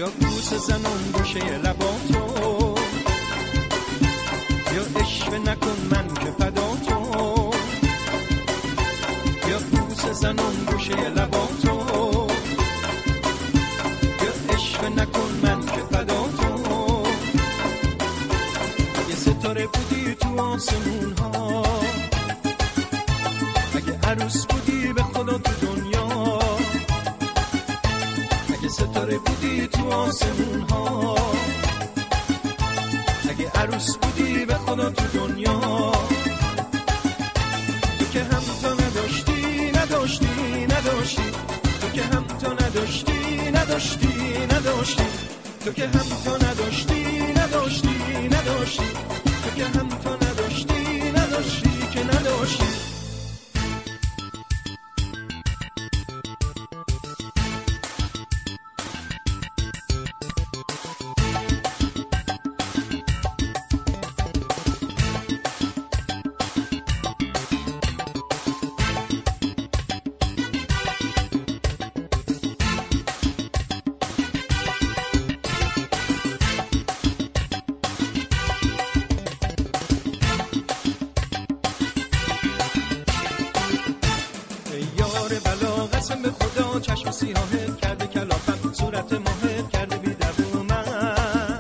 یا بوسه زنم گوشه لباتو، یا اشوه نکن من که فداتو، یا بوسه زنم گوشه لباتو، یا اشوه نکن من که فداتو. اگه ستاره بودی تو آسمون ها، اگه عروس بودی به خدا تو دنیا، اگه ستاره بودی تو آسمون ها، اگه عروس بودی به خدا تو دنیا، تو که هم تو نداشتی نداشتی نداشتی، تو که هم تو نداشتی نداشتی نداشتی، تو که هم تو نداشتی نداشتی نداشتی، تو که هم تو نداشتی نداشتی که نداشتی. قسم به خدا چشم سیاهت کرده کلافم، صورت ماهت کرده بی درد و من.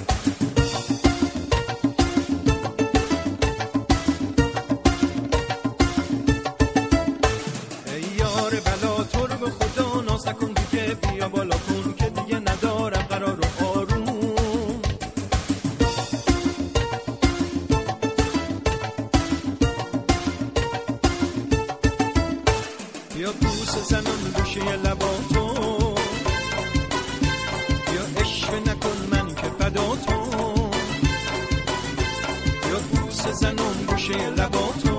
ای یار بلا تو رو به خدا ناز نکن دیگه، بیا بالا کن که دیگه ندارم قرار و آروم. یا بوسه زنم گوشه لباتو، یا اشوه نکن من که فداتو، یا بوسه زنم گوشه لباتو،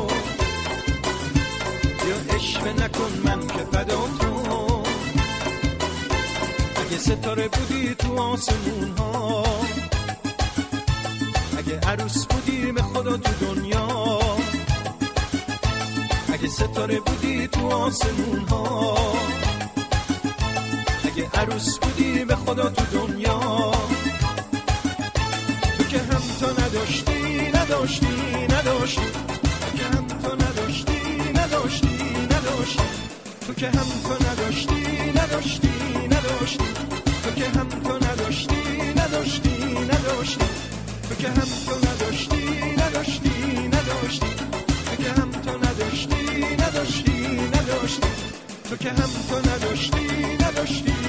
یا اشوه نکن من که فداتو. اگه ستاره بودی تو آسمون ها، اگه عروس بودی به خدا تو دنیا، اگه ستاره بودی تو آسمون ها، اگه عروس بودی به خدا تو دنیا، تو که هم تو نداشتی نداشتی نداشتی، تو که هم تو نداشتی نداشتی نداشتی، تو که هم تو نداشتی نداشتی نداشتی، تو که هم تو نداشتی نداشتی نداشتی، تو که هم تو نداشتی نداشتی نداشتی، تو که هم تو نداشتی نداشتی نداشتی، تو که هم تو نداشتی نداشتی